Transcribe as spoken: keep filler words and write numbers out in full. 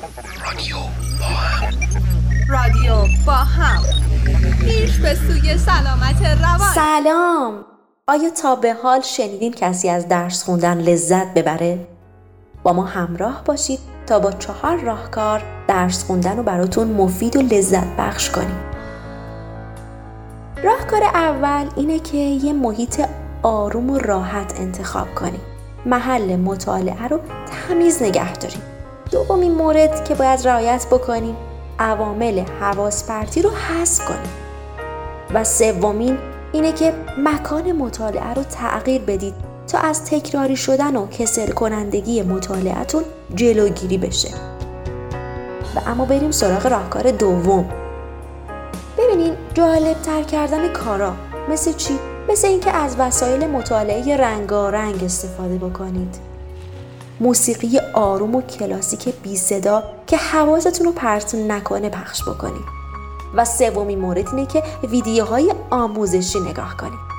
رادیو با هم رادیو با هم پیش به سوی سلامت روان. سلام. آیا تا به حال شنیدین کسی از درس خوندن لذت ببره؟ با ما همراه باشید تا با چهار راهکار درس خوندن رو براتون مفید و لذت بخش کنیم. راهکار اول اینه که یه محیط آروم و راحت انتخاب کنیم. محل مطالعه رو تمیز نگه داریم. دومین مورد که باید رعایت بکنیم عوامل حواس پرتی رو حذف کنیم. و سومین اینه که مکان مطالعه رو تغییر بدید تا از تکراری شدن و کسل کنندگی مطالعه‌تون جلوگیری بشه. و اما بریم سراغ راهکار دوم. ببینین جالب تر کردن کارا مثل چی؟ مثل اینکه از وسایل مطالعه رنگارنگ استفاده بکنید. موسیقی آروم و کلاسیک بی صدا که حواستون رو پرت نکنه پخش بکنید. و سومین مورد اینه که ویدیوهای آموزشی نگاه کنید.